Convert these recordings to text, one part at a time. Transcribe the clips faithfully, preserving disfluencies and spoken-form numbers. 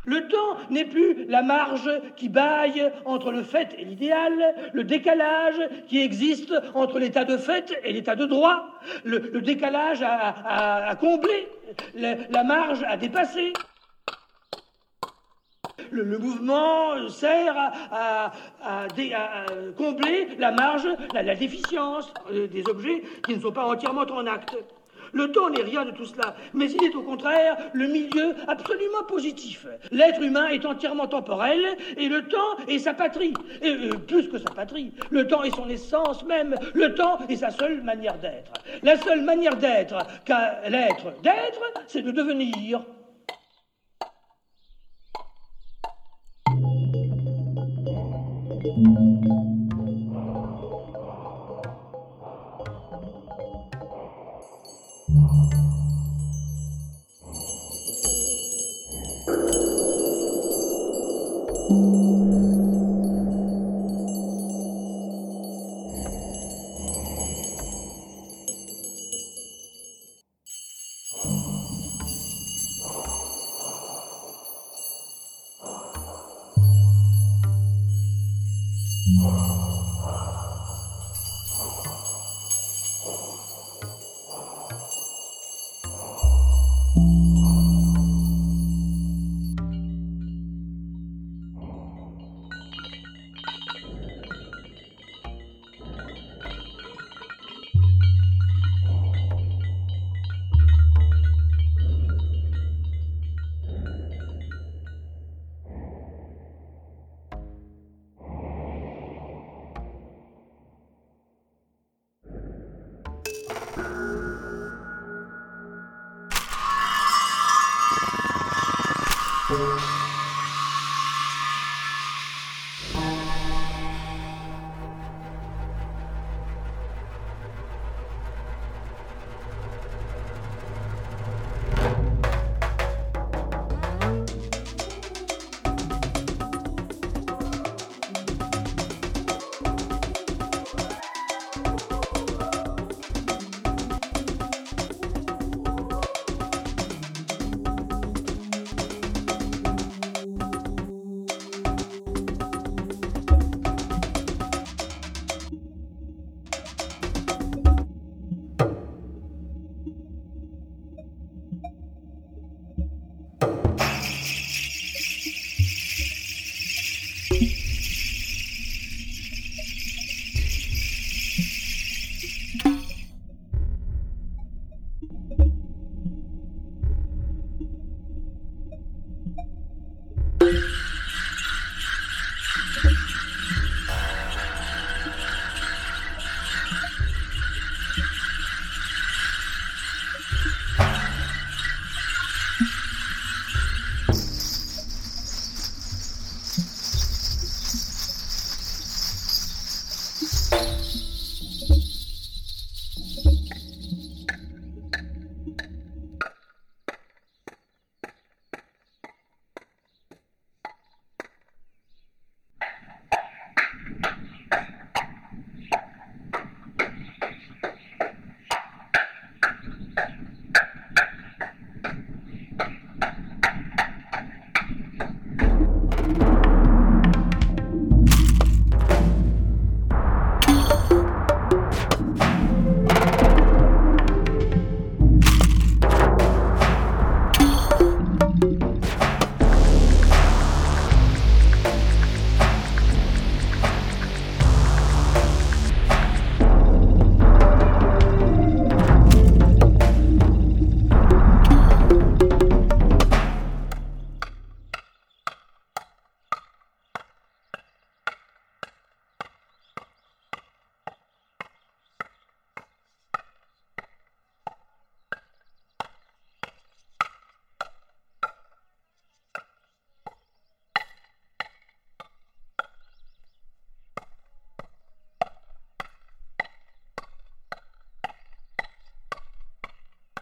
Le temps n'est plus la marge qui bâille entre le fait et l'idéal, le décalage qui existe entre l'état de fait et l'état de droit, le, le décalage à, à, à combler, la, la marge à dépasser. Le, le mouvement sert à, à, à, dé, à, combler la marge, la, la déficience des objets qui ne sont pas entièrement en acte. Le temps n'est rien de tout cela, mais il est au contraire le milieu absolument positif. L'être humain est entièrement temporel, et le temps est sa patrie. Et euh, plus que sa patrie, le temps est son essence même. Le temps est sa seule manière d'être. La seule manière d'être qu'a l'être d'être, c'est de devenir.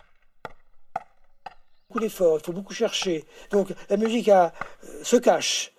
D'effort, il faut beaucoup chercher. Donc la musique a, euh, se cache.